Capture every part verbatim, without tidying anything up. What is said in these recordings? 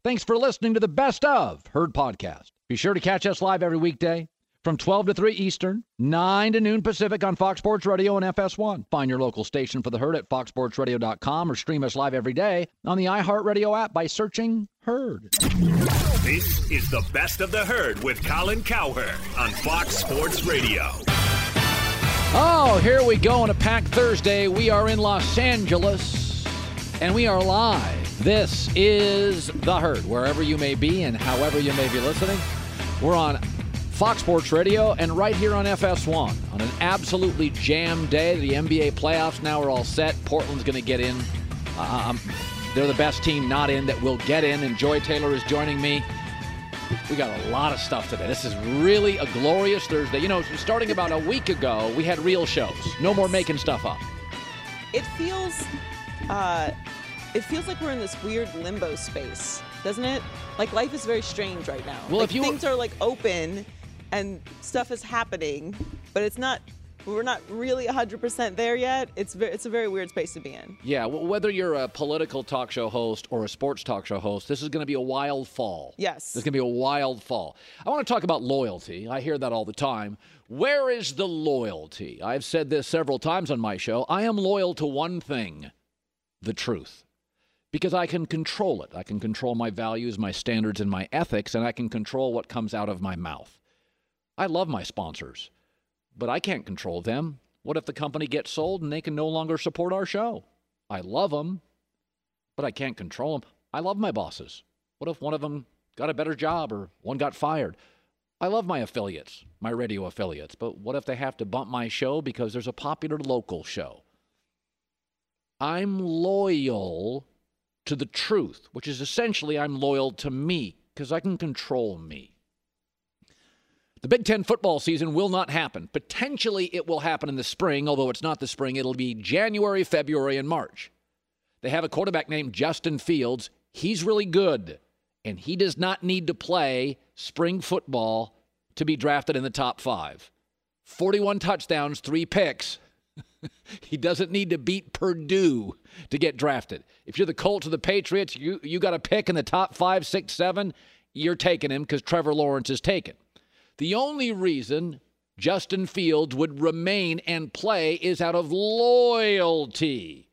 Thanks for listening to the Best of Herd podcast. Be sure to catch us live every weekday from twelve to three Eastern, nine to noon Pacific on Fox Sports Radio and F S one. Find your local station for the Herd at fox sports radio dot com or stream us live every day on the iHeartRadio app by searching Herd. This is the Best of the Herd with Colin Cowherd on Fox Sports Radio. Oh, here we go on a packed Thursday. We are in Los Angeles, and we are live. This is The Herd, wherever you may be and however you may be listening. We're on Fox Sports Radio and right here on F S one on an absolutely jammed day. The N B A playoffs now are all set. Portland's going to get in. Um, they're the best team not in that will get in, and Joy Taylor is joining me. We got a lot of stuff today. This is really a glorious Thursday. You know, starting about a week ago, we had real shows. No more making stuff up. It feels, uh, it feels like we're in this weird limbo space, doesn't it? Like life is very strange right now. Well, like if you things are like open and stuff is happening, but it's not. We're not really one hundred percent there yet. It's ve- it's a very weird space to be in. Yeah, well, whether you're a political talk show host or a sports talk show host, this is going to be a wild fall. Yes. This is going to be a wild fall. I want to talk about loyalty. I hear that all the time. Where is the loyalty? I've said this several times on my show. I am loyal to one thing, the truth. Because I can control it. I can control my values, my standards, and my ethics, and I can control what comes out of my mouth. I love my sponsors. But I can't control them. What if the company gets sold and they can no longer support our show? I love them, but I can't control them. I love my bosses. What if one of them got a better job or one got fired? I love my affiliates, my radio affiliates, but what if they have to bump my show because there's a popular local show? I'm loyal to the truth, which is essentially I'm loyal to me because I can control me. The Big Ten football season will not happen. Potentially it will happen in the spring, although it's not the spring. It'll be January, February, and March. They have a quarterback named Justin Fields. He's really good, and he does not need to play spring football to be drafted in the top five. forty-one touchdowns, three picks. He doesn't need to beat Purdue to get drafted. If you're the Colts or the Patriots, you, you got a pick in the top five, six, seven, you're taking him because Trevor Lawrence is taken. The only reason Justin Fields would remain and play is out of loyalty.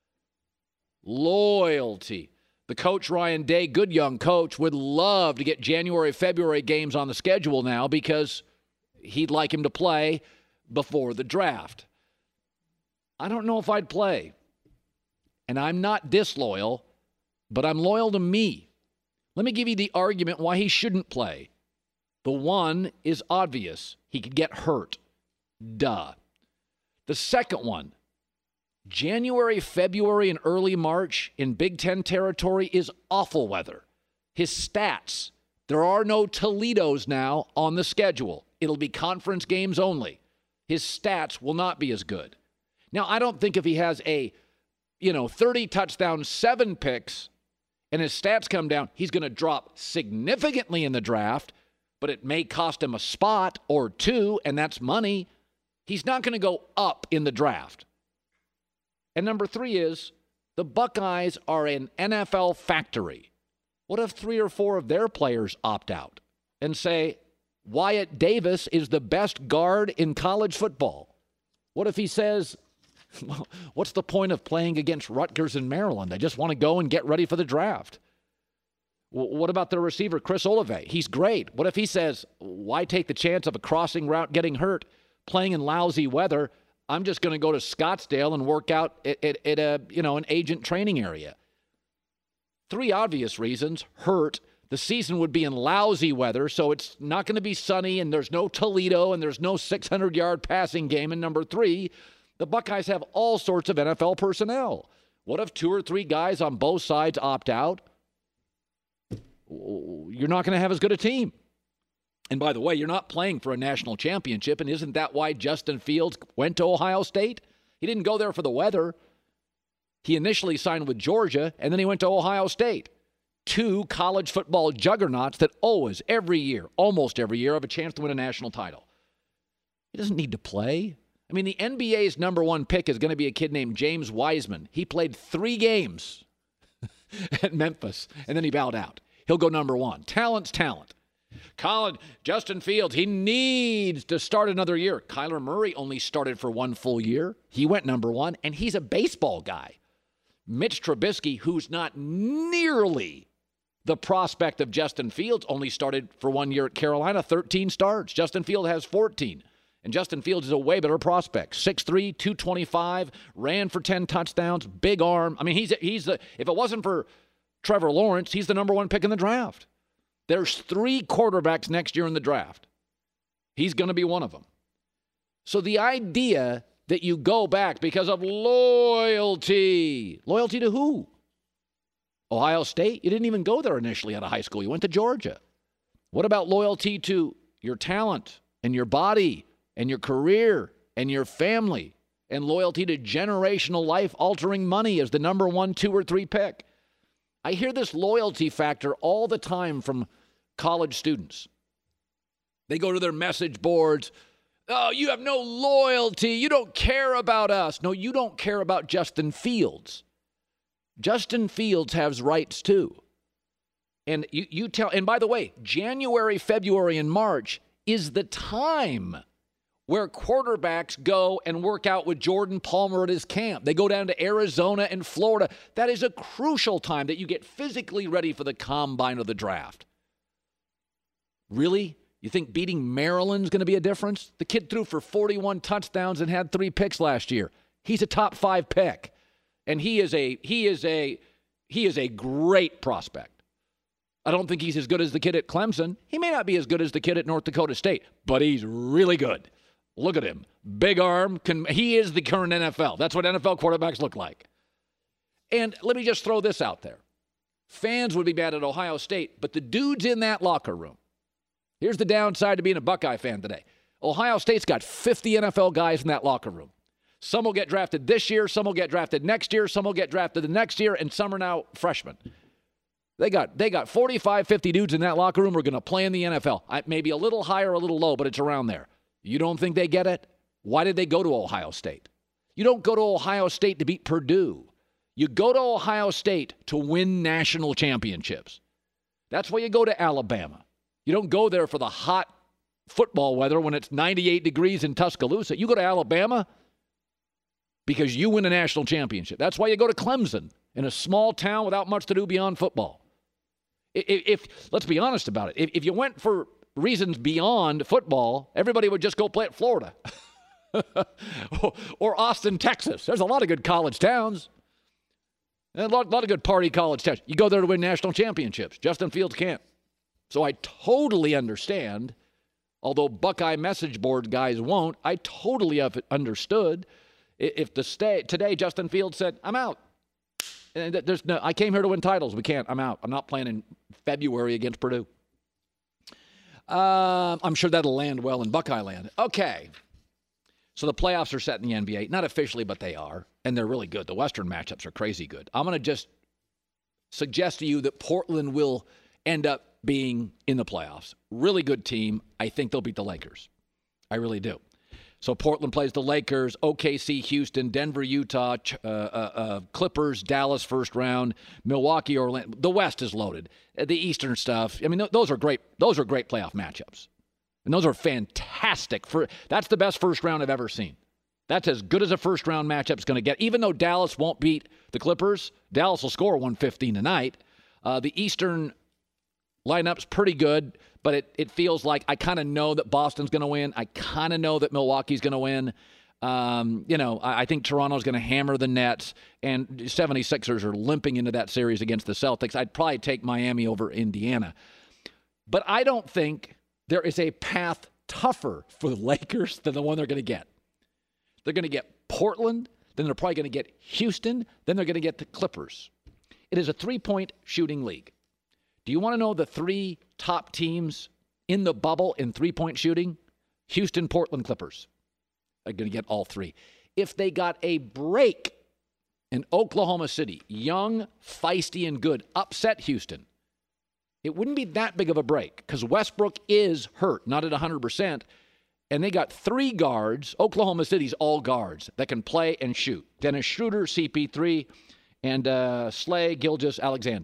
Loyalty. The coach, Ryan Day, good young coach, would love to get January, February games on the schedule now because he'd like him to play before the draft. I don't know if I'd play. And I'm not disloyal, but I'm loyal to me. Let me give you the argument why he shouldn't play. The one is obvious. He could get hurt. Duh. The second one, January, February, and early March in Big Ten territory is awful weather. His stats, there are no Toledos now on the schedule. It'll be conference games only. His stats will not be as good. Now, I don't think if he has a, you know, thirty touchdowns, seven picks, and his stats come down, he's going to drop significantly in the draft. But it may cost him a spot or two, and that's money. He's not going to go up in the draft. And number three is the Buckeyes are an N F L factory. What if three or four of their players opt out and say, Wyatt Davis is the best guard in college football? What if he says, well, what's the point of playing against Rutgers and Maryland? I just want to go and get ready for the draft. What about the receiver, Chris Olave? He's great. What if he says, why take the chance of a crossing route getting hurt, playing in lousy weather? I'm just going to go to Scottsdale and work out at, at, at a, you know, an agent training area. Three obvious reasons. Hurt. The season would be in lousy weather, so it's not going to be sunny, and there's no Toledo, and there's no six hundred yard passing game. And number three, the Buckeyes have all sorts of N F L personnel. What if two or three guys on both sides opt out? You're not going to have as good a team. And by the way, you're not playing for a national championship, and isn't that why Justin Fields went to Ohio State? He didn't go there for the weather. He initially signed with Georgia, and then he went to Ohio State. Two college football juggernauts that always, every year, almost every year, have a chance to win a national title. He doesn't need to play. I mean, the N B A's number one pick is going to be a kid named James Wiseman. He played three games at Memphis, and then he bowed out. he'll go number one. Talent's talent. Colin, Justin Fields, he needs to start another year. Kyler Murray only started for one full year. He went number one, and he's a baseball guy. Mitch Trubisky, who's not nearly the prospect of Justin Fields, only started for one year at Carolina, thirteen starts. Justin Fields has fourteen. And Justin Fields is a way better prospect. six three, two twenty-five, ran for ten touchdowns, big arm. I mean, he's he's the, if it wasn't for Trevor Lawrence, he's the number one pick in the draft. There's three quarterbacks next year in the draft. He's going to be one of them. So the idea that you go back because of loyalty. Loyalty to who? Ohio State? You didn't even go there initially out of high school. You went to Georgia. What about loyalty to your talent and your body and your career and your family and loyalty to generational life-altering money as the number one, two, or three pick? I hear this loyalty factor all the time from college students. They go to their message boards. Oh, you have no loyalty. You don't care about us. No, you don't care about Justin Fields. Justin Fields has rights too. And you, you tell, and by the way, January, February, and March is the time where quarterbacks go and work out with Jordan Palmer at his camp. They go down to Arizona and Florida. That is a crucial time that you get physically ready for the combine or the draft. Really? You think beating Maryland's going to be a difference? The kid threw for forty-one touchdowns and had three picks last year. He's a top five pick. And he is a he is a he is a great prospect. I don't think he's as good as the kid at Clemson. He may not be as good as the kid at North Dakota State, but he's really good. Look at him. Big arm. Can, he is the current N F L. That's what N F L quarterbacks look like. And let me just throw this out there. Fans would be mad at Ohio State, but the dudes in that locker room, here's the downside to being a Buckeye fan today. Ohio State's got fifty N F L guys in that locker room. Some will get drafted this year, some will get drafted next year, some will get drafted the next year, and some are now freshmen. They got they got forty-five, fifty dudes in that locker room who are going to play in the N F L. Maybe a little higher, a little low, but it's around there. You don't think they get it? Why did they go to Ohio State? You don't go to Ohio State to beat Purdue. You go to Ohio State to win national championships. That's why you go to Alabama. You don't go there for the hot football weather when it's ninety-eight degrees in Tuscaloosa. You go to Alabama because you win a national championship. That's why you go to Clemson, in a small town without much to do beyond football. If, if let's be honest about it, if, if you went for reasons beyond football, everybody would just go play at Florida or Austin, Texas. There's a lot of good college towns. And a lot, lot of good party college towns. You go there to win national championships. Justin Fields can't. So I totally understand, although Buckeye message board guys won't, I totally have understood if the stay, today Justin Fields said, I'm out. And there's no, I came here to win titles. We can't. I'm out. I'm not playing in February against Purdue. Um, I'm sure that'll land well in Buckeye land. Okay. So the playoffs are set in the N B A. Not officially, but they are. And they're really good. The Western matchups are crazy good. I'm going to just suggest to you that Portland will end up being in the playoffs. Really good team. I think they'll beat the Lakers. I really do. So Portland plays the Lakers, O K C, Houston, Denver, Utah, uh, uh, uh, Clippers, Dallas first round, Milwaukee, Orlando. The West is loaded. The Eastern stuff. I mean, th- those are great. Those are great playoff matchups, and those are fantastic. For that's the best first round I've ever seen. That's as good as a first round matchup is going to get. Even though Dallas won't beat the Clippers, Dallas will score one fifteen tonight. Uh, the Eastern lineup's pretty good. But it, it feels like I kind of know that Boston's going to win. I kind of know that Milwaukee's going to win. Um, you know, I, I think Toronto's going to hammer the Nets, and seventy-sixers are limping into that series against the Celtics. I'd probably take Miami over Indiana. But I don't think there is a path tougher for the Lakers than the one they're going to get. They're going to get Portland, then they're probably going to get Houston, then they're going to get the Clippers. It is a three-point shooting league. Do you want to know the three top teams in the bubble in three-point shooting? Houston, Portland, Clippers. They're going to get all three. If they got a break in Oklahoma City, young, feisty, and good, upset Houston, it wouldn't be that big of a break because Westbrook is hurt, not at one hundred percent, and they got three guards. Oklahoma City's all guards that can play and shoot. Dennis Schroeder, C P three, and uh, Slay, Gilgeous, Alexander.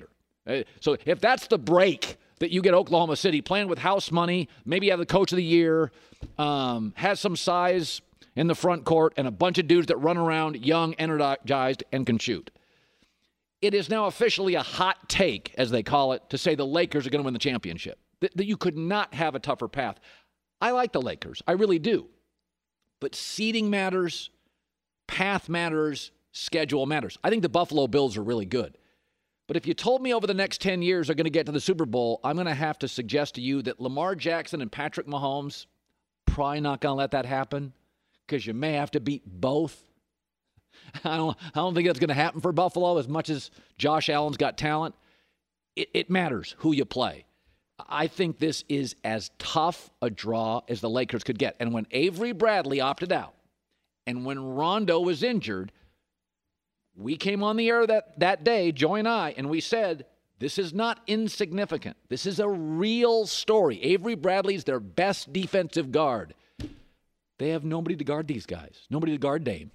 Uh, so if that's the break that you get Oklahoma City, playing with house money, maybe you have the coach of the year, um, has some size in the front court, and a bunch of dudes that run around young, energized, and can shoot. It is now officially a hot take, as they call it, to say the Lakers are going to win the championship. That, that you could not have a tougher path. I like the Lakers. I really do. But seeding matters, path matters, schedule matters. I think the Buffalo Bills are really good. But if you told me over the next ten years they're going to get to the Super Bowl, I'm going to have to suggest to you that Lamar Jackson and Patrick Mahomes probably not going to let that happen, because you may have to beat both. I don't, I don't think that's going to happen for Buffalo as much as Josh Allen's got talent. It, it matters who you play. I think this is as tough a draw as the Lakers could get. And when Avery Bradley opted out and when Rondo was injured, we came on the air that, that day, Joey and I, and we said, this is not insignificant. This is a real story. Avery Bradley's their best defensive guard. They have nobody to guard these guys. Nobody to guard Dame.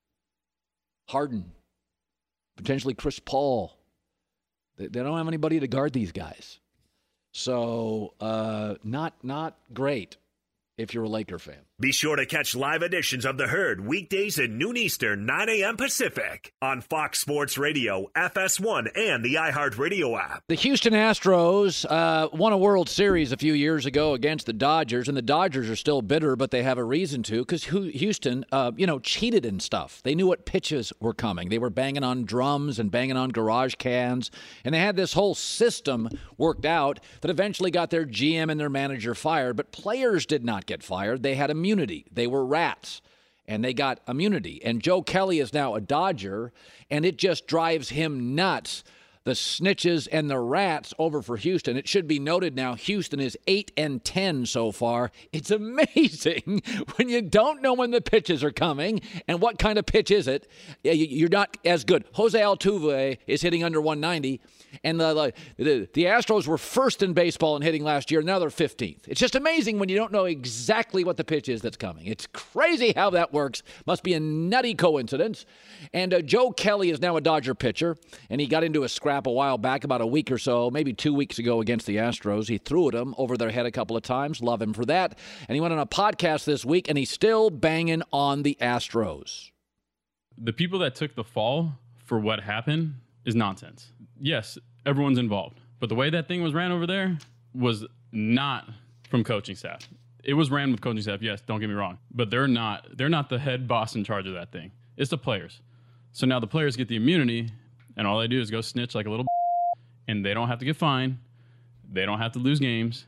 Harden. Potentially Chris Paul. They, they don't have anybody to guard these guys. So, uh, not not great if you're a Laker fan. Be sure to catch live editions of The Herd weekdays at noon Eastern, nine a.m. Pacific on Fox Sports Radio, F S one, and the iHeartRadio app. The Houston Astros uh, won a World Series a few years ago against the Dodgers, and the Dodgers are still bitter, but they have a reason to, because Houston, uh, you know, cheated in stuff. They knew what pitches were coming. They were banging on drums and banging on garage cans, and they had this whole system worked out that eventually got their G M and their manager fired, but players did not get fired. They had immunity. They were rats, and they got immunity. And Joe Kelly is now a Dodger, and it just drives him nuts, the snitches and the rats over for Houston. It should be noted now, Houston is eight and ten so far. It's amazing when you don't know when the pitches are coming and what kind of pitch is it. You're not as good. Jose Altuve is hitting under one ninety, and the, the, the Astros were first in baseball in hitting last year. Now they're fifteenth. It's just amazing when you don't know exactly what the pitch is that's coming. It's crazy how that works. Must be a nutty coincidence. And uh, Joe Kelly is now a Dodger pitcher, and he got into a scrap a while back, about a week or so, maybe two weeks ago against the Astros. He threw at them over their head a couple of times. Love him for that. And he went on a podcast this week, and he's still banging on the Astros. The people that took the fall for what happened is nonsense. Yes, everyone's involved, but the way that thing was ran over there was not from coaching staff. It was ran with coaching staff, yes, don't get me wrong, but they're not they're not the head boss in charge of that thing. It's the players. So now the players get the immunity, and all they do is go snitch like a little and they don't have to get fined. They don't have to lose games.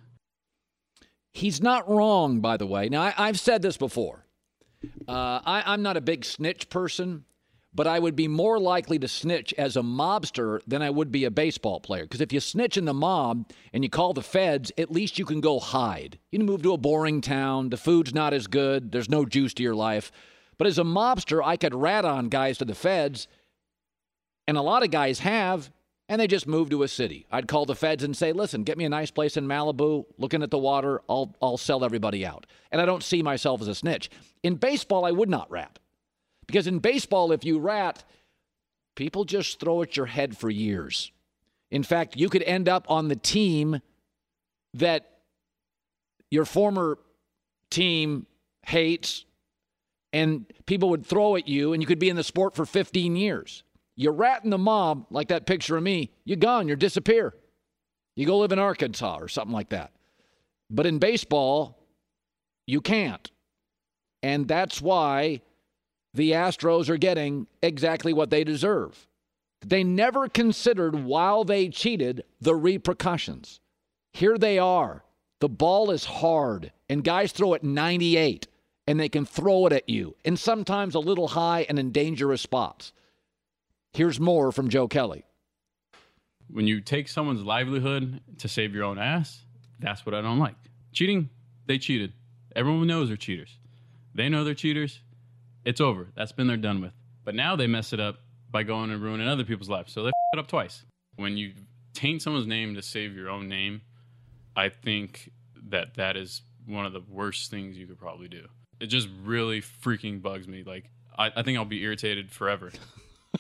He's not wrong, by the way. Now, I, I've said this before. Uh, I, I'm not a big snitch person, but I would be more likely to snitch as a mobster than I would be a baseball player. Because if you snitch in the mob and you call the feds, at least you can go hide. You can move to a boring town. The food's not as good. There's no juice to your life. But as a mobster, I could rat on guys to the feds, and a lot of guys have, and they just move to a city. I'd call the feds and say, listen, get me a nice place in Malibu, looking at the water, I'll, I'll sell everybody out. And I don't see myself as a snitch. In baseball, I would not rat. Because in baseball, if you rat, people just throw at your head for years. In fact, you could end up on the team that your former team hates, and people would throw at you, and you could be in the sport for fifteen years. You rat in the mob, like that picture of me, you're gone, you disappear. You go live in Arkansas or something like that. But in baseball, you can't. And that's why the Astros are getting exactly what they deserve. They never considered, while they cheated, the repercussions. Here they are. The ball is hard, and guys throw it ninety-eight, and they can throw it at you, and sometimes a little high and in dangerous spots. Here's more from Joe Kelly. When you take someone's livelihood to save your own ass, that's what I don't like. Cheating, they cheated. Everyone knows they're cheaters. They know they're cheaters. It's over. That's been there, done with. But now they mess it up by going and ruining other people's lives. So they f it up twice. When you taint someone's name to save your own name, I think that that is one of the worst things you could probably do. It just really freaking bugs me. Like, I, I think I'll be irritated forever.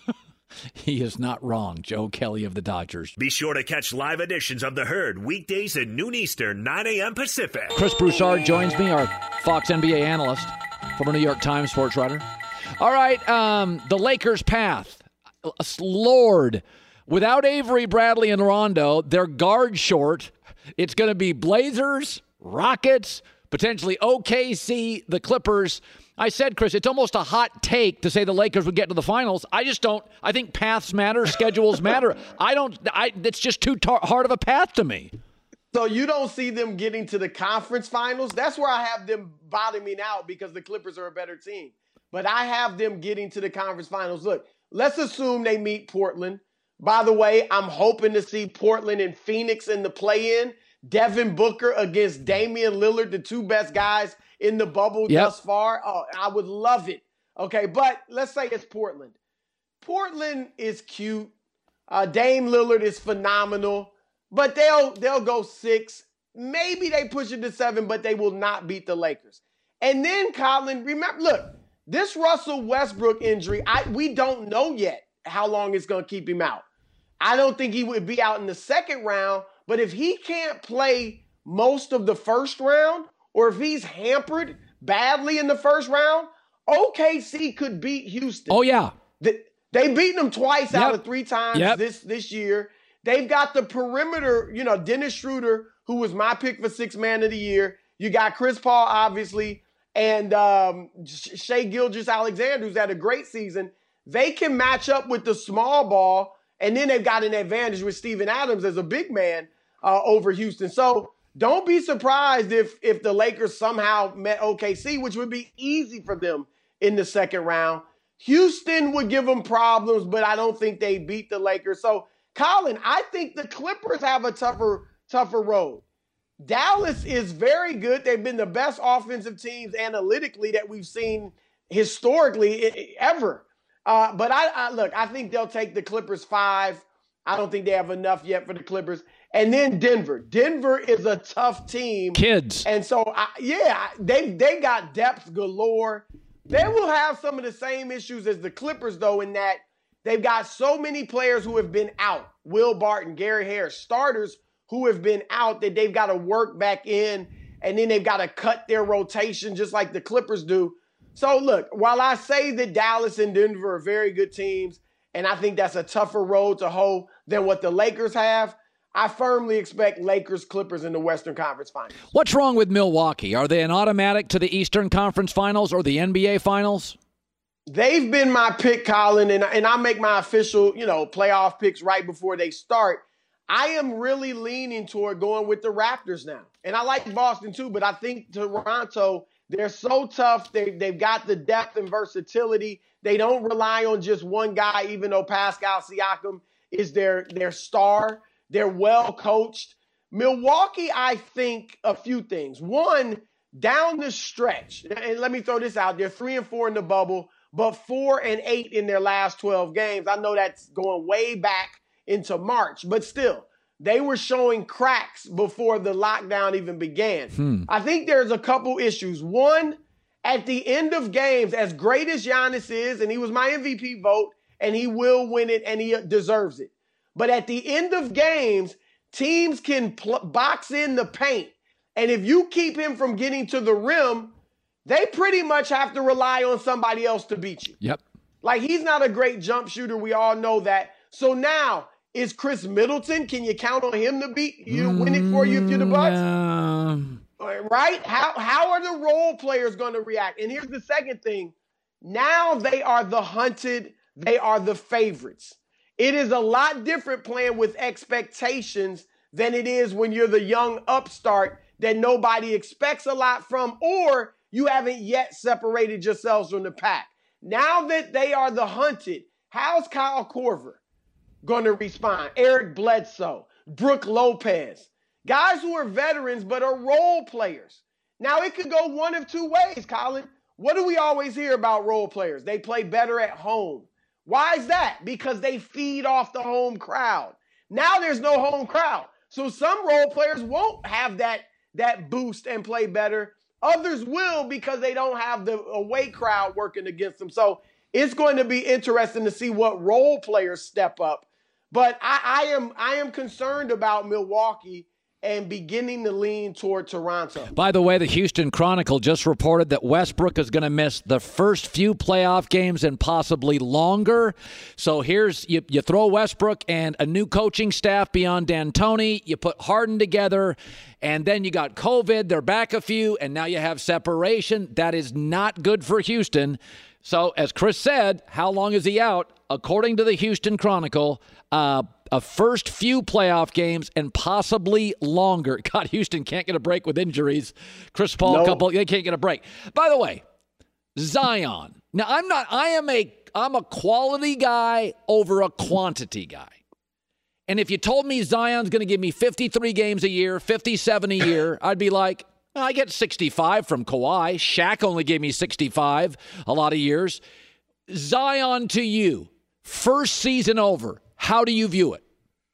He is not wrong, Joe Kelly of the Dodgers. Be sure to catch live editions of The Herd weekdays at noon Eastern, nine a.m. Pacific. Chris Broussard joins me, our Fox N B A analyst, former New York Times sports writer. All right, um, the Lakers' path. Lord, without Avery, Bradley, and Rondo, they're guard short. It's going to be Blazers, Rockets, potentially O K C, the Clippers. I said, Chris, it's almost a hot take to say the Lakers would get to the finals. I just don't. I think paths matter, schedules matter. I don't. I. It's just too tar- hard of a path to me. So you don't see them getting to the conference finals? That's where I have them bottoming out because the Clippers are a better team. But I have them getting to the conference finals. Look, let's assume they meet Portland. By the way, I'm hoping to see Portland and Phoenix in the play-in. Devin Booker against Damian Lillard, the two best guys in the bubble yep. thus far. Oh, I would love it. Okay, but let's say it's Portland. Portland is cute. Uh, Dame Lillard is phenomenal, but they'll they'll go six. Maybe they push it to seven, but they will not beat the Lakers. And then, Colin, remember, look, this Russell Westbrook injury, I we don't know yet how long it's going to keep him out. I don't think he would be out in the second round, but if he can't play most of the first round, or if he's hampered badly in the first round, O K C could beat Houston. Oh, yeah. They, they've beaten them twice yep. out of three times yep. this, this year. They've got the perimeter, you know, Dennis Schroeder, who was my pick for sixth man of the year. You got Chris Paul, obviously, and um, Shai Gilgeous-Alexander, who's had a great season. They can match up with the small ball, and then they've got an advantage with Steven Adams as a big man uh, over Houston. So don't be surprised if if the Lakers somehow met O K C, which would be easy for them in the second round. Houston would give them problems, but I don't think they beat the Lakers. So, Colin, I think the Clippers have a tougher, tougher road. Dallas is very good. They've been the best offensive teams analytically that we've seen historically ever. Uh, but I, I look, I think they'll take the Clippers five. I don't think they have enough yet for the Clippers. And then Denver. Denver is a tough team. Kids. And so, I, yeah, they they got depth galore. They will have some of the same issues as the Clippers, though, in that they've got so many players who have been out. Will Barton, Gary Harris, starters who have been out that they've got to work back in, and then they've got to cut their rotation just like the Clippers do. So, look, while I say that Dallas and Denver are very good teams, and I think that's a tougher road to hoe than what the Lakers have, I firmly expect Lakers Clippers in the Western Conference Finals. What's wrong with Milwaukee? Are they an automatic to the Eastern Conference Finals or the N B A Finals? They've been my pick, Colin, and, and I make my official, you know, playoff picks right before they start. I am really leaning toward going with the Raptors now. And I like Boston too, but I think Toronto, they're so tough. They, they've got the depth and versatility. They don't rely on just one guy, even though Pascal Siakam is their, their star. They're well coached. Milwaukee, I think a few things. One, down the stretch, and let me throw this out there, three and four in the bubble, but four and eight in their last twelve games. I know that's going way back into March, but still, they were showing cracks before the lockdown even began. Hmm. I think there's a couple issues. One, at the end of games, as great as Giannis is, and he was my M V P vote, and he will win it, and he deserves it. But at the end of games, teams can pl- box in the paint. And if you keep him from getting to the rim, they pretty much have to rely on somebody else to beat you. Yep. Like, he's not a great jump shooter. We all know that. So now, is Chris Middleton? Can you count on him to beat you, to win it for you if you're the Bucks? Um, right? How, how are the role players going to react? And here's the second thing. Now they are the hunted. They are the favorites. It is a lot different playing with expectations than it is when you're the young upstart that nobody expects a lot from, or you haven't yet separated yourselves from the pack. Now that they are the hunted, how's Kyle Korver going to respond? Eric Bledsoe, Brooke Lopez, guys who are veterans but are role players. Now, it could go one of two ways, Colin. What do we always hear about role players? They play better at home. Why is that? Because they feed off the home crowd. Now there's no home crowd. So some role players won't have that, that boost and play better. Others will because they don't have the away crowd working against them. So it's going to be interesting to see what role players step up. But I, I am I am concerned about Milwaukee and beginning to lean toward Toronto. By the way, the Houston Chronicle just reported that Westbrook is going to miss the first few playoff games and possibly longer. So here's, you, you throw Westbrook and a new coaching staff beyond D'Antoni, you put Harden together, and then you got COVID, they're back a few, and now you have separation. That is not good for Houston. So as Chris said, how long is he out? According to the Houston Chronicle, uh, a first few playoff games and possibly longer. God, Houston can't get a break with injuries. Chris Paul, no. couple, they can't get a break. By the way, Zion. Now, I'm not, I am a, I'm a quality guy over a quantity guy. And if you told me Zion's going to give me fifty-three games a year, fifty-seven a year, I'd be like, I get sixty-five from Kawhi. Shaq only gave me sixty-five a lot of years. Zion to you, first season over. How do you view it?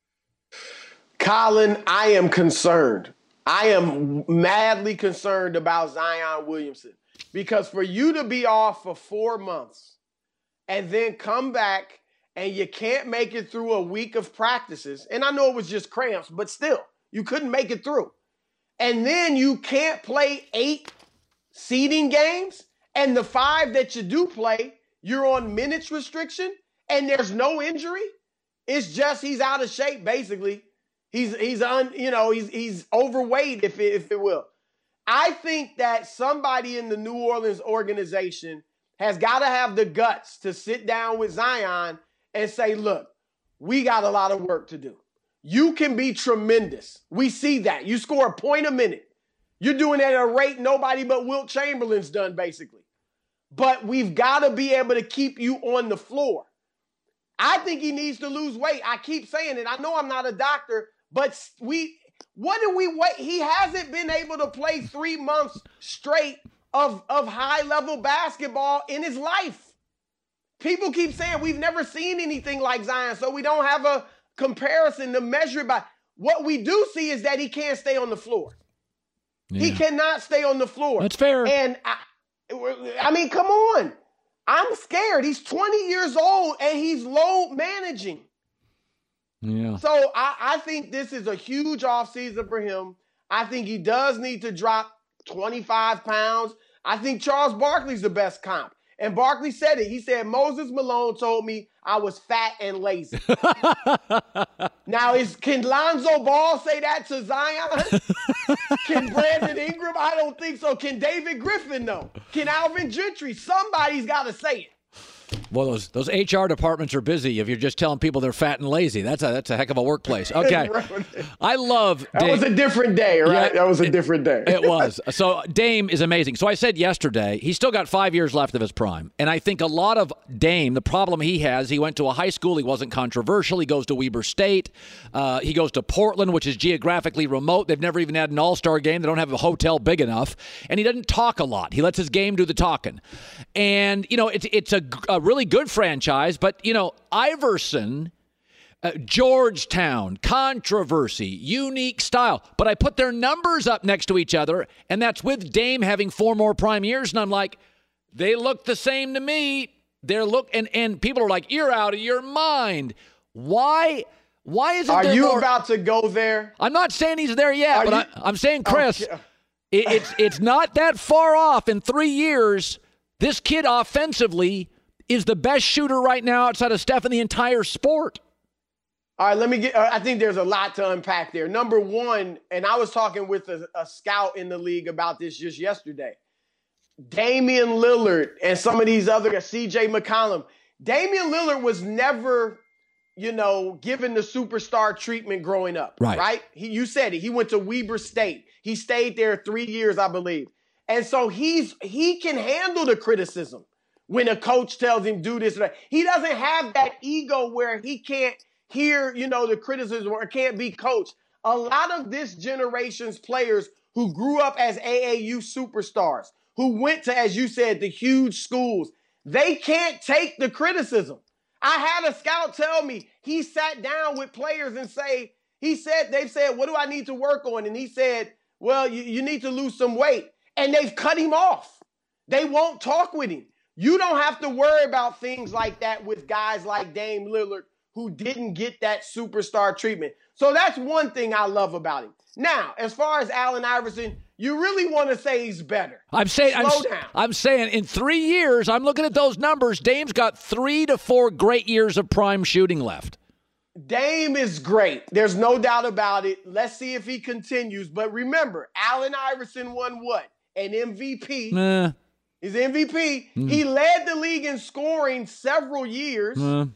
Colin, I am concerned. I am madly concerned about Zion Williamson because for you to be off for four months and then come back and you can't make it through a week of practices, and I know it was just cramps, but still, you couldn't make it through. And then you can't play eight seeding games, and the five that you do play, you're on minutes restriction, and there's no injury. It's just he's out of shape, basically. He's he's un, you know, he's he's overweight, if it, if it will. I think that somebody in the New Orleans organization has got to have the guts to sit down with Zion and say, look, we got a lot of work to do. You can be tremendous. We see that. You score a point a minute. You're doing it at a rate nobody but Wilt Chamberlain's done, basically. But we've got to be able to keep you on the floor. I think he needs to lose weight. I keep saying it. I know I'm not a doctor, but we, what do we wait? He hasn't been able to play three months straight of, of high-level basketball in his life. People keep saying we've never seen anything like Zion, so we don't have a comparison to measure it by. What we do see is that he can't stay on the floor. Yeah. He cannot stay on the floor. That's fair. And, I, I mean, come on. I'm scared. He's twenty years old, and he's load managing. Yeah. So I, I think this is a huge offseason for him. I think he does need to drop twenty-five pounds. I think Charles Barkley's the best comp. And Barkley said it. He said, Moses Malone told me I was fat and lazy. Now, is can Lonzo Ball say that to Zion? Can Brandon Ingram? I don't think so. Can David Griffin, though? Can Alvin Gentry? Somebody's got to say it. Well, those those H R departments are busy if you're just telling people they're fat and lazy. That's a that's a heck of a workplace. Okay. I love That Dame. was a different day, right? Yeah, that was a it, different day. It was. So Dame is amazing. So I said yesterday, he's still got five years left of his prime. And I think a lot of Dame, the problem he has, he went to a high school, he wasn't controversial. He goes to Weber State. Uh, he goes to Portland, which is geographically remote. They've never even had an all-star game. They don't have a hotel big enough. And he doesn't talk a lot. He lets his game do the talking. And, you know, it's, it's a, a really good franchise, but, you know, Iverson, uh, Georgetown, controversy, unique style. But I put their numbers up next to each other, and that's with Dame having four more prime years, and I'm like, they look the same to me. They're look, and, and people are like, you're out of your mind. Why? Why isn't Are there you more? about to go there? I'm not saying he's there yet, Are but you- I, I'm saying, Chris, Okay. it, it's it's not that far off. In three years, this kid offensively is the best shooter right now outside of Steph in the entire sport. All right, let me get, uh, I think there's a lot to unpack there. Number one, and I was talking with a, a scout in the league about this just yesterday. Damian Lillard and some of these other, C J McCollum. Damian Lillard was never, you know, given the superstar treatment growing up, Right. right? He, you said it. He went to Weber State. He stayed there three years, I believe. And so he's he can handle the criticism when a coach tells him do this or that. He doesn't have that ego where he can't hear, you know, the criticism or can't be coached. A lot of this generation's players who grew up as A A U superstars, who went to, as you said, the huge schools, they can't take the criticism. I had a scout tell me he sat down with players and say, he said, they've said, what do I need to work on? And he said, well, you, you need to lose some weight. And they've cut him off. They won't talk with him. You don't have to worry about things like that with guys like Dame Lillard who didn't get that superstar treatment. So that's one thing I love about him. Now, as far as Allen Iverson, you really want to say he's better. I'm saying, Slow I'm, down. I'm saying in three years, I'm looking at those numbers. Dame's got three to four great years of prime shooting left. Dame is great. There's no doubt about it. Let's see if he continues. But remember, Allen Iverson won what? An M V P. Nah. He's M V P. Mm. He led the league in scoring several years. Uh,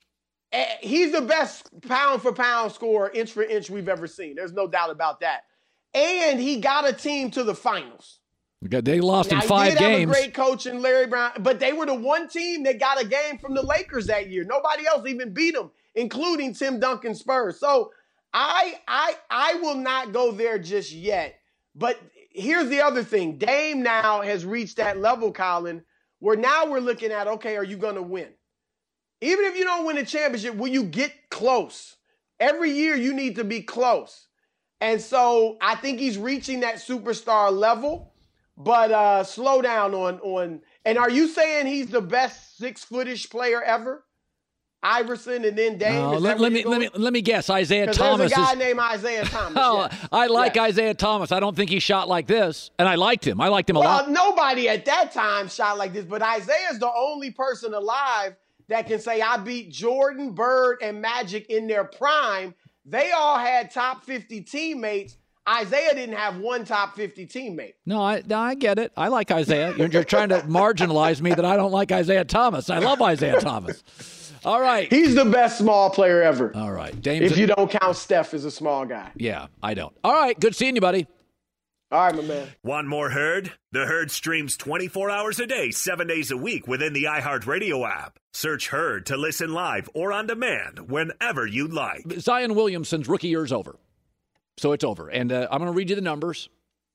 He's the best pound for pound scorer, inch for inch we've ever seen. There's no doubt about that. And he got a team to the finals. they lost now, in five he did games. Have a great coach in Larry Brown, but they were the one team that got a game from the Lakers that year. Nobody else even beat them, including Tim Duncan Spurs. So I, I, I will not go there just yet. But here's the other thing. Dame now has reached that level, Colin, where now we're looking at, okay, are you going to win? Even if you don't win a championship, will you get close? Every year you need to be close. And so I think he's reaching that superstar level, but uh, slow down on, on – and are you saying he's the best six-footish player ever? Iverson and then Dame? No, let, let, me, let, me, let me guess. Isaiah Thomas. There's a guy is, named Isaiah Thomas. oh, yes. I like yes. Isaiah Thomas. I don't think he shot like this, and I liked him. I liked him a well, lot. Nobody at that time shot like this, but Isaiah's the only person alive that can say, I beat Jordan, Bird, and Magic in their prime. They all had top fifty teammates. Isaiah didn't have one top fifty teammate. No, I, no, I get it. I like Isaiah. You're, you're trying to marginalize me that I don't like Isaiah Thomas. I love Isaiah Thomas. All right. He's the best small player ever. All right. Dame's if you don't count Steph as a small guy. Yeah, I don't. All right. Good seeing you, buddy. All right, my man. Want more Herd? The Herd streams twenty-four hours a day, seven days a week within the iHeartRadio app. Search Herd to listen live or on demand whenever you like. Zion Williamson's rookie year is over. So it's over. And uh, I'm going to read you the numbers.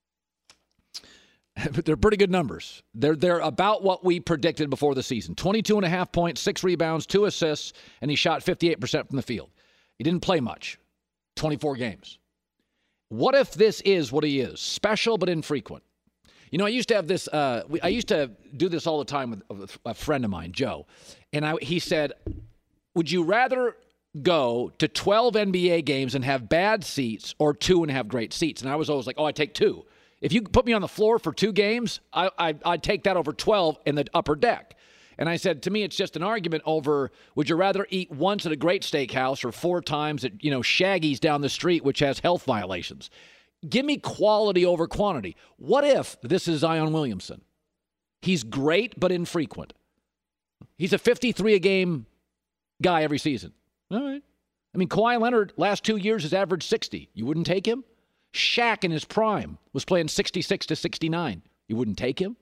They're pretty good numbers. They're, they're about what we predicted before the season. twenty-two and a half points, six rebounds, two assists, and he shot fifty-eight percent from the field. He didn't play much. twenty-four games. What if this is what he is? Special but infrequent. You know, I used to have this, uh, I used to do this all the time with, with a friend of mine, Joe. And I, he said, would you rather go to twelve N B A games and have bad seats or two and have great seats? And I was always like, oh, I take two. If you put me on the floor for two games, I, I, I'd take that over twelve in the upper deck. And I said, to me, it's just an argument over, would you rather eat once at a great steakhouse or four times at, you know, Shaggy's down the street, which has health violations? Give me quality over quantity. What if this is Zion Williamson? He's great, but infrequent. He's a fifty-three a game guy every season. All right. I mean, Kawhi Leonard, last two years, has averaged sixty. You wouldn't take him? Shaq in his prime was playing sixty-six to sixty-nine. You wouldn't take him?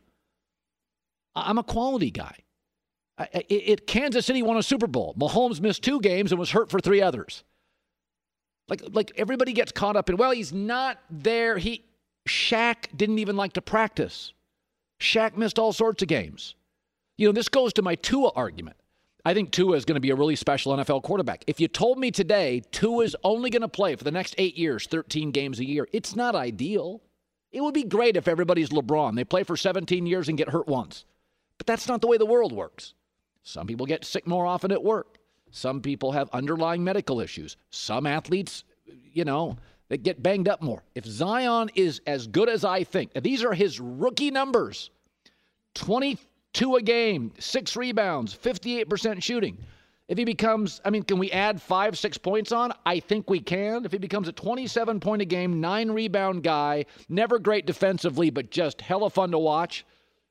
I'm a quality guy. It, it, Kansas City won a Super Bowl. Mahomes missed two games and was hurt for three others. Like, like everybody gets caught up in, well, he's not there. He, Shaq didn't even like to practice. Shaq missed all sorts of games. You know, this goes to my Tua argument. I think Tua is going to be a really special N F L quarterback. If you told me today Tua is only going to play for the next eight years, thirteen games a year, it's not ideal. It would be great if everybody's LeBron. They play for seventeen years and get hurt once. But that's not the way the world works. Some people get sick more often at work. Some people have underlying medical issues. Some athletes, you know, they get banged up more. If Zion is as good as I think, these are his rookie numbers, twenty-two a game, six rebounds, fifty-eight percent shooting. If he becomes, I mean, can we add five, six points on? I think we can. If he becomes a twenty-seven point a game, nine rebound guy, never great defensively, but just hella fun to watch,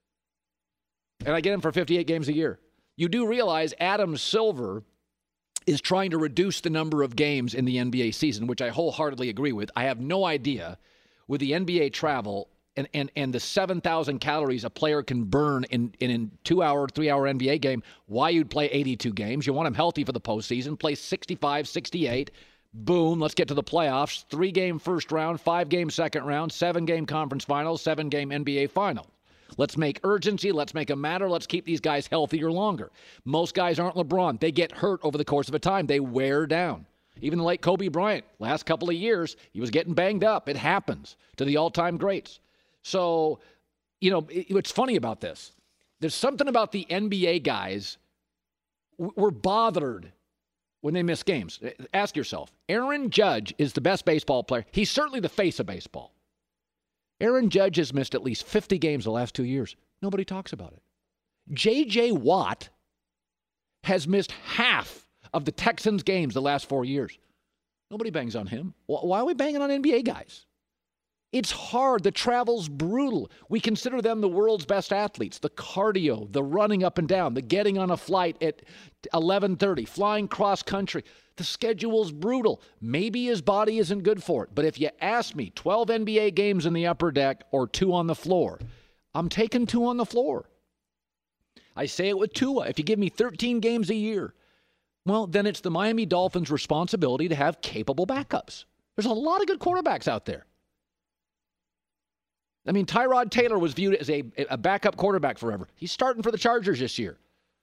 and I get him for fifty-eight games a year. You do realize Adam Silver is trying to reduce the number of games in the N B A season, which I wholeheartedly agree with. I have no idea with the N B A travel and, and, and the seven thousand calories a player can burn in, in a two-hour, three-hour N B A game, why you'd play eighty-two games. You want him healthy for the postseason, play sixty-five, sixty-eight. Boom, let's get to the playoffs. Three-game first round, five-game second round, seven-game conference finals, seven-game N B A final. Let's make urgency. Let's make a matter. Let's keep these guys healthier longer. Most guys aren't LeBron. They get hurt over the course of a time. They wear down. Even the late Kobe Bryant, last couple of years, he was getting banged up. It happens to the all-time greats. So, you know, it, what's funny about this, There's something about the N B A guys. We're bothered when they miss games. Ask yourself, Aaron Judge is the best baseball player. He's certainly the face of baseball. Aaron Judge has missed at least fifty games the last two years. Nobody talks about it. J J. Watt has missed half of the Texans' games the last four years. Nobody bangs on him. Why are we banging on N B A guys? It's hard. The travel's brutal. We consider them the world's best athletes. The cardio, the running up and down, the getting on a flight at eleven thirty, flying cross country. The schedule's brutal. Maybe his body isn't good for it. But if you ask me, twelve N B A games in the upper deck or two on the floor, I'm taking two on the floor. I say it with Tua. If you give me thirteen games a year, well, then it's the Miami Dolphins' responsibility to have capable backups. There's a lot of good quarterbacks out there. I mean, Tyrod Taylor was viewed as a, a backup quarterback forever. He's starting for the Chargers this year.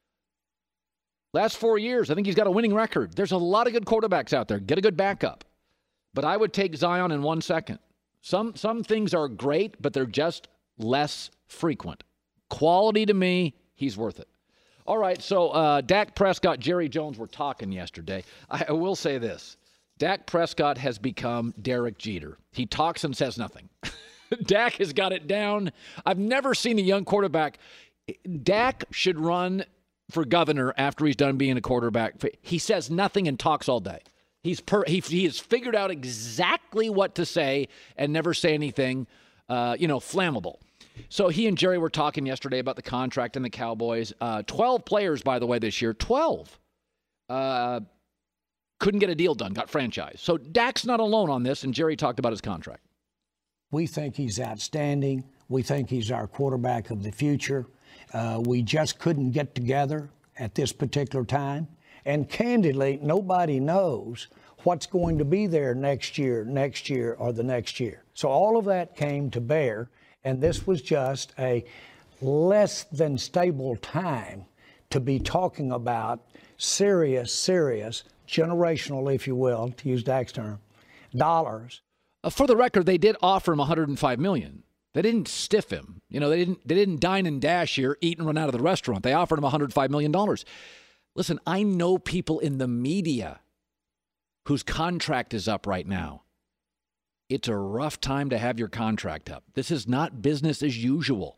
Last four years, I think he's got a winning record. There's a lot of good quarterbacks out there. Get a good backup. But I would take Zion in one second. Some, some things are great, but they're just less frequent. Quality to me, he's worth it. All right, so uh, Dak Prescott, Jerry Jones were talking yesterday. I, I will say this. Dak Prescott has become Derek Jeter. He talks and says nothing. Dak has got it down. I've never seen a young quarterback. Dak should run for governor after he's done being a quarterback. He says nothing and talks all day. He's per, he, he has figured out exactly what to say and never say anything, uh, you know, flammable. So he and Jerry were talking yesterday about the contract and the Cowboys. Uh, twelve players, by the way, this year. twelve. Uh, couldn't get a deal done, got franchised. So Dak's not alone on this, and Jerry talked about his contract. We think he's outstanding. We think he's our quarterback of the future. Uh, we just couldn't get together at this particular time. And candidly, nobody knows what's going to be there next year, next year, or the next year. So all of that came to bear, and this was just a less than stable time to be talking about serious, serious, generational, if you will, to use Dak's term, dollars. Uh, for the record, they did offer him one hundred five million dollars. They didn't stiff him. You know, they didn't they didn't dine and dash here, eat and run out of the restaurant. They offered him one hundred five million dollars. Listen, I know people in the media whose contract is up right now. It's a rough time to have your contract up. This is not business as usual.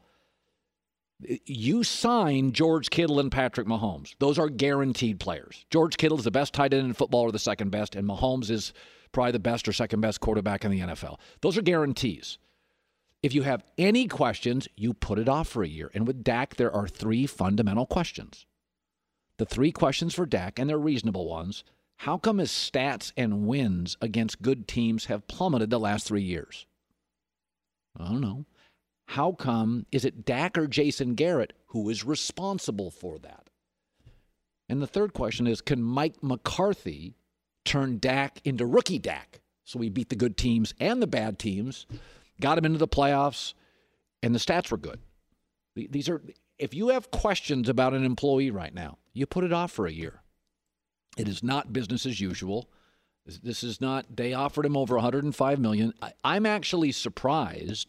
You sign George Kittle and Patrick Mahomes. Those are guaranteed players. George Kittle is the best tight end in football or the second best, and Mahomes is probably the best or second best quarterback in the N F L. Those are guarantees. If you have any questions, you put it off for a year. And with Dak, there are three fundamental questions. The three questions for Dak, and they're reasonable ones. How come his stats and wins against good teams have plummeted the last three years? I don't know. How come, is it Dak or Jason Garrett who is responsible for that? And the third question is, can Mike McCarthy turn Dak into rookie Dak? So he beat the good teams and the bad teams, got him into the playoffs, and the stats were good. These are, if you have questions about an employee right now, you put it off for a year. It is not business as usual. This is not, they offered him over one hundred five million dollars. I, I'm actually surprised.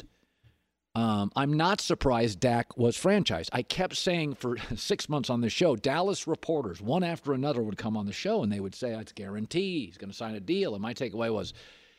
Um, I'm not surprised Dak was franchised. I kept saying for six months on the show, Dallas reporters, one after another, would come on the show and they would say, it's guaranteed, he's going to sign a deal. And my takeaway was,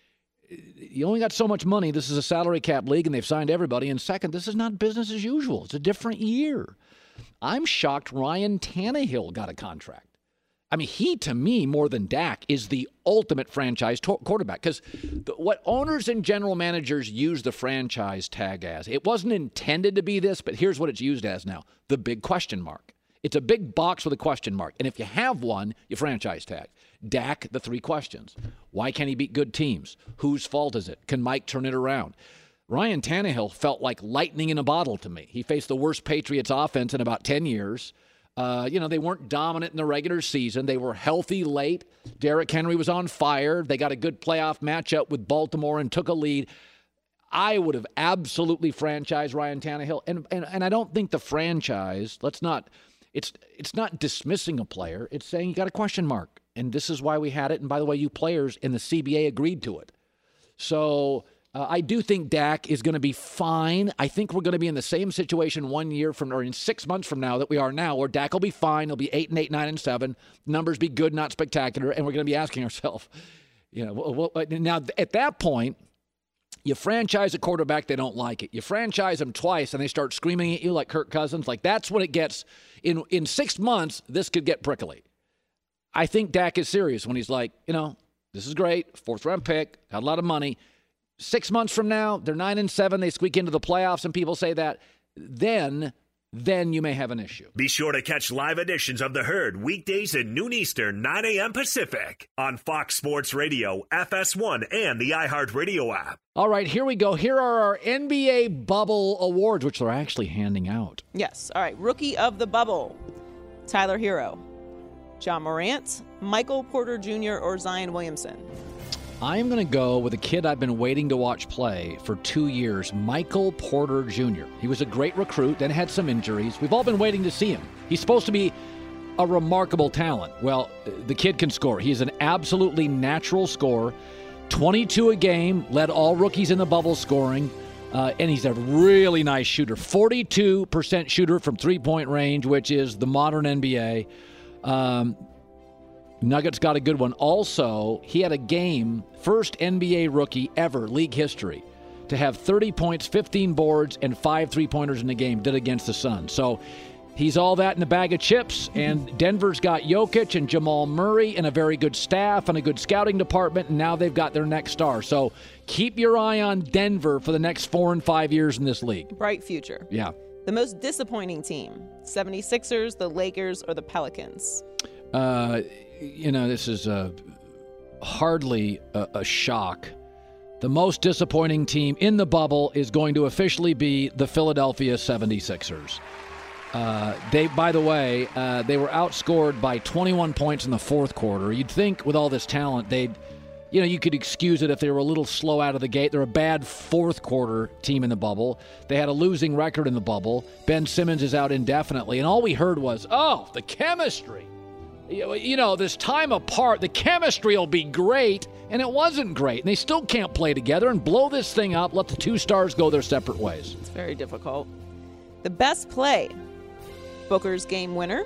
you only got so much money. This is a salary cap league and they've signed everybody. And second, this is not business as usual. It's a different year. I'm shocked Ryan Tannehill got a contract. I mean, he, to me, more than Dak, is the ultimate franchise to- quarterback. Because what owners and general managers use the franchise tag as, it wasn't intended to be this, but here's what it's used as now, the big question mark. It's a big box with a question mark. And if you have one, you franchise tag. Dak, the three questions. Why can't he beat good teams? Whose fault is it? Can Mike turn it around? Ryan Tannehill felt like lightning in a bottle to me. He faced the worst Patriots offense in about ten years. Uh, you know, they weren't dominant in the regular season. They were healthy late. Derrick Henry was on fire. They got a good playoff matchup with Baltimore and took a lead. I would have absolutely franchised Ryan Tannehill. And, and and I don't think the franchise, let's not, it's it's not dismissing a player. It's saying you got a question mark. And this is why we had it. And by the way, you players in the C B A agreed to it. So Uh, I do think Dak is going to be fine. I think we're going to be in the same situation one year from, or in six months from now that we are now, where Dak will be fine. He'll be eight and eight, nine and seven. Numbers be good, not spectacular. And we're going to be asking ourselves, you know, well, well, now at that point, you franchise a quarterback, they don't like it. You franchise them twice, and they start screaming at you like Kirk Cousins. Like, that's when it gets, in, in six months, this could get prickly. I think Dak is serious when he's like, you know, this is great, fourth-round pick, got a lot of money. Six months from now, they're nine and seven. They squeak into the playoffs, and people say that. Then, then you may have an issue. Be sure to catch live editions of The Herd weekdays at noon Eastern, nine a.m. Pacific on Fox Sports Radio, F S one, and the iHeartRadio app. All right, here we go. Here are our N B A Bubble Awards, which they're actually handing out. Yes. All right. Rookie of the Bubble, Tyler Hero, John Morant, Michael Porter Junior, or Zion Williamson. I am going to go with a kid I've been waiting to watch play for two years, Michael Porter Junior He was a great recruit, then had some injuries. We've all been waiting to see him. He's supposed to be a remarkable talent. Well, the kid can score. He's an absolutely natural scorer. twenty-two a game, led all rookies in the bubble scoring, uh, and he's a really nice shooter. forty-two percent shooter from three-point range, which is the modern N B A. Um, Nuggets got a good one. Also, he had a game, first N B A rookie ever, league history, to have thirty points, fifteen boards, and five three-pointers in the game, did against the Suns. So he's all that in a bag of chips, and Denver's got Jokic and Jamal Murray and a very good staff and a good scouting department, and now they've got their next star. So keep your eye on Denver for the next four and five years in this league. Bright future. Yeah. The most disappointing team, seventy-sixers, the Lakers, or the Pelicans? Uh... You know, this is a, hardly a, a shock. The most disappointing team in the bubble is going to officially be the Philadelphia seventy-sixers. Uh, they, by the way, uh, they were outscored by twenty-one points in the fourth quarter. You'd think with all this talent, they'd, you know, you could excuse it if they were a little slow out of the gate. They're a bad fourth quarter team in the bubble. They had a losing record in the bubble. Ben Simmons is out indefinitely. And all we heard was, oh, the chemistry. You know, this time apart, the chemistry will be great, and it wasn't great. And they still can't play together and blow this thing up, let the two stars go their separate ways. It's very difficult. The best play, Booker's game winner,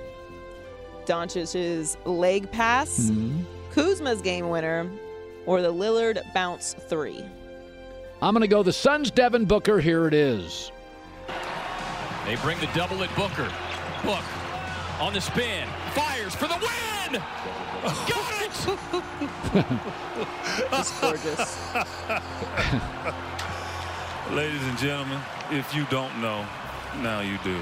Doncic's leg pass, mm-hmm. Kuzma's game winner, or the Lillard bounce three. I'm going to go the Suns' Devin Booker. Here it is. They bring the double at Booker. Book on the spin. Fires for the win! Got it! It's gorgeous. Ladies and gentlemen, if you don't know, now you do.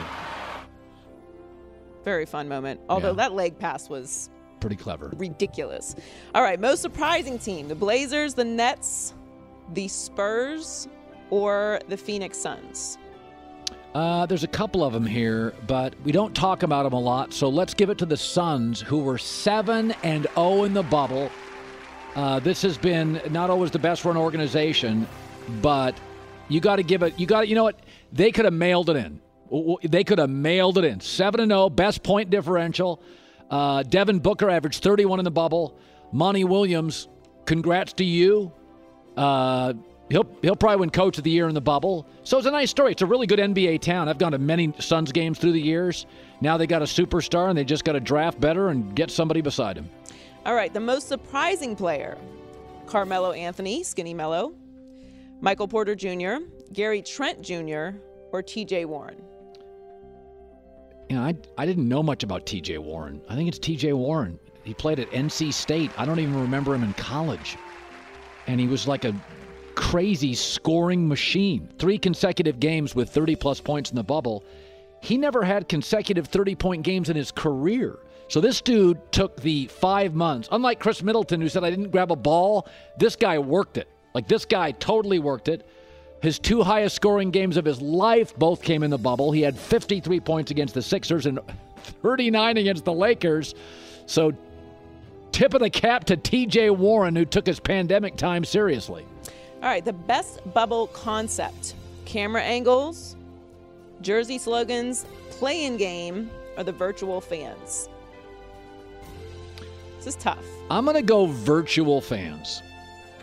Very fun moment. Although Yeah. that leg pass was Pretty clever. ridiculous. All right, most surprising team, the Blazers, the Nets, the Spurs, or the Phoenix Suns? Uh, there's a couple of them here, but we don't talk about them a lot. So let's give it to the Suns, who were seven and oh in the bubble. Uh, this has been not always the best run organization, but you got to give it. You got you know what? They could have mailed it in. They could have mailed it in. seven and oh, best point differential. Uh, Devin Booker averaged thirty-one in the bubble. Monty Williams, congrats to you. Uh, He'll he'll probably win Coach of the Year in the bubble. So it's a nice story. It's a really good N B A town. I've gone to many Suns games through the years. Now they got a superstar, and they just got to draft better and get somebody beside him. All right, the most surprising player, Carmelo Anthony, Skinny Mello, Michael Porter Junior, Gary Trent Junior, or T J Warren? You know, I, I didn't know much about T J Warren. I think it's T J Warren. He played at N C State. I don't even remember him in college. And he was like a crazy scoring machine. Three consecutive games with thirty-plus points in the bubble. He never had consecutive thirty-point games in his career. So this dude took the five months. Unlike Chris Middleton, who said, I didn't grab a ball, this guy worked it. Like, this guy totally worked it. His two highest scoring games of his life both came in the bubble. He had fifty-three points against the Sixers and thirty-nine against the Lakers. So tip of the cap to T J Warren, who took his pandemic time seriously. All right, the best bubble concept, camera angles, jersey slogans, play-in game, or the virtual fans? This is tough. I'm going to go virtual fans.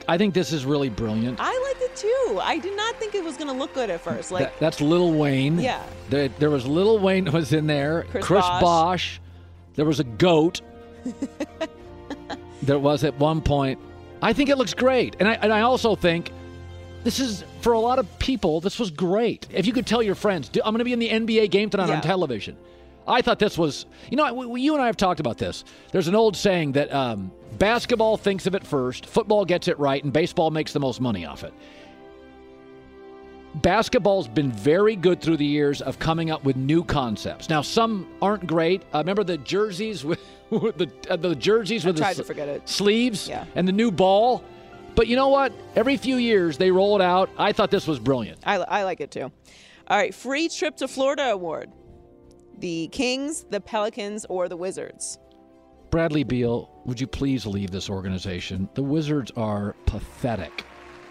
I think this is really brilliant. I liked it too. I did not think it was going to look good at first. Like that, that's Lil Wayne. Yeah. There, there was Lil Wayne was in there. Chris, Chris Bosh. Bosh. There was a goat. There was at one point. I think it looks great. And I, and I also think this is, for a lot of people, this was great. If you could tell your friends, I'm going to be in the N B A game tonight Yeah. on television. I thought this was, you know, we, you and I have talked about this. There's an old saying that um, basketball thinks of it first, football gets it right, and baseball makes the most money off it. Basketball's been very good through the years of coming up with new concepts. Now, some aren't great. Uh, remember the jerseys with, with the uh, the jerseys I with tried the to forget it. sleeves Yeah. and the new ball. But you know what? Every few years they roll it out. I thought this was brilliant. I, I like it too. All right, free trip to Florida award. The Kings, the Pelicans, or the Wizards? Bradley Beal, would you please leave this organization? The Wizards are pathetic.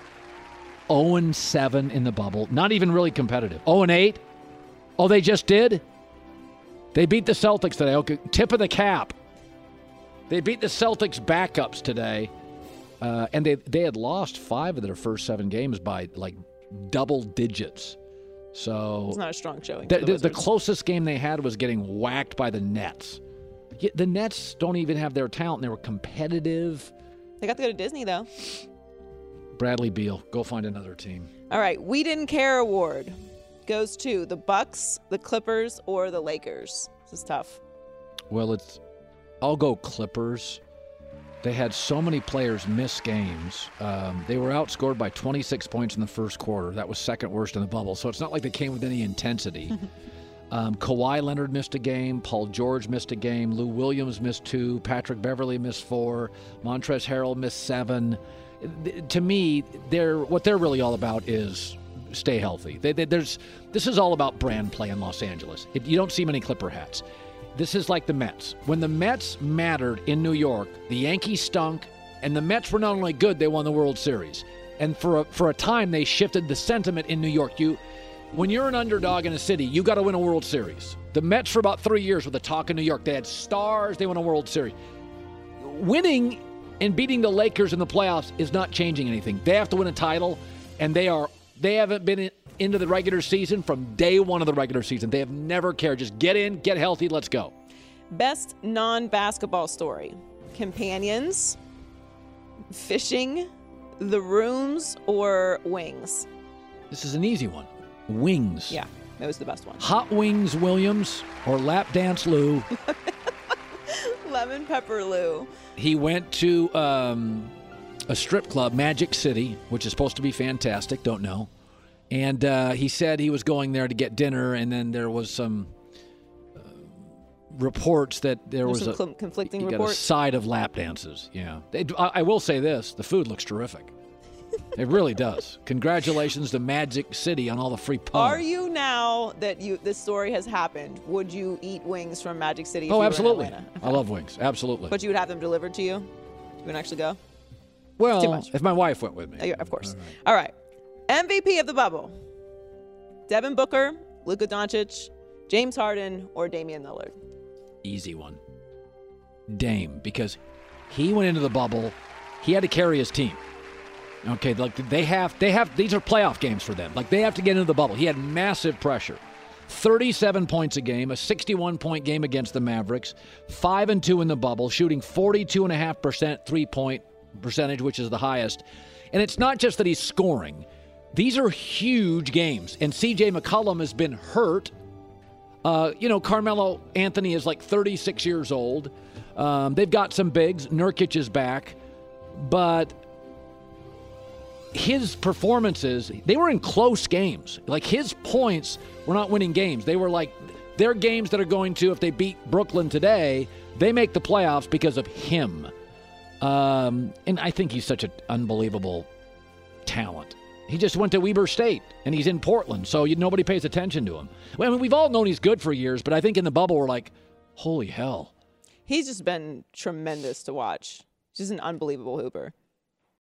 oh and seven in the bubble. Not even really competitive. oh and eight? Oh, they just did? They beat the Celtics today. Okay, tip of the cap. They beat the Celtics backups today. Uh, and they they had lost five of their first seven games by like double digits. So It's not a strong showing. the, for the, the, the Wizards. closest game they had was getting whacked by the Nets. Yeah, the Nets don't even have their talent. They were competitive. They got to go to Disney, though. Bradley Beal, go find another team. All right, We Didn't Care award goes to the Bucks, the Clippers, or the Lakers. This is tough. Well, it's I'll go Clippers. They had so many players miss games. Um, they were outscored by twenty-six points in the first quarter. That was second worst in the bubble. So it's not like they came with any intensity. um, Kawhi Leonard missed a game. Paul George missed a game. Lou Williams missed two. Patrick Beverley missed four. Montrezl Harrell missed seven. To me, they're what they're really all about is stay healthy. They, they, there's this is all about brand play in Los Angeles. It, you don't see many Clipper hats. This is like the Mets. When the Mets mattered in New York, the Yankees stunk, and the Mets were not only good, they won the World Series. And for a, for a time, they shifted the sentiment in New York. You, when you're an underdog in a city, you got to win a World Series. The Mets for about three years were the talk in New York. They had stars. They won a World Series. Winning and beating the Lakers in the playoffs is not changing anything. They have to win a title, and they are they haven't been in, into the regular season from day one of the regular season. They have never cared. Just get in, get healthy, let's go. Best non-basketball story. Companions, fishing, the rooms, or wings? This is an easy one. Wings. Yeah, that was the best one. Hot Wings Williams or Lap Dance Lou. Lemon Pepper Lou. He went to um, a strip club, Magic City, which is supposed to be fantastic. Don't know. And uh, he said he was going there to get dinner, and then there was some uh, reports that there There's was some a cl- conflicting you got a reports. side of lap dances. Yeah, They- I, I will say this: the food looks terrific. It really does. Congratulations to Magic City on all the free pub. Are you now that you this story has happened? Would you eat wings from Magic City? If Oh, you were in absolutely. Atlanta? I love wings. Absolutely. But you would have them delivered to you? You wouldn't actually go? well, too much. if my wife went with me. Oh, yeah, of course. All right. M V P of the bubble. Devin Booker, Luka Doncic, James Harden, or Damian Lillard? Easy one. Dame, because he went into the bubble. He had to carry his team. Okay, like they have, they have. These are playoff games for them. Like they have to get into the bubble. He had massive pressure. thirty-seven points a game, a sixty-one point game against the Mavericks, five and two in the bubble, shooting forty-two and a half percent three-point percentage, which is the highest. And it's not just that he's scoring; these are huge games. And C J McCollum has been hurt. Uh, you know, Carmelo Anthony is like thirty-six years old. Um, they've got some bigs. Nurkic is back, but his performances, they were in close games. Like his points were not winning games. They were like, they're games that are going to, if they beat Brooklyn today, they make the playoffs because of him. Um, and I think he's such an unbelievable talent. He just went to Weber State, and he's in Portland, so you, nobody pays attention to him. Well, I mean, we've all known he's good for years, but I think in the bubble we're like, holy hell. He's just been tremendous to watch. He's just an unbelievable hooper.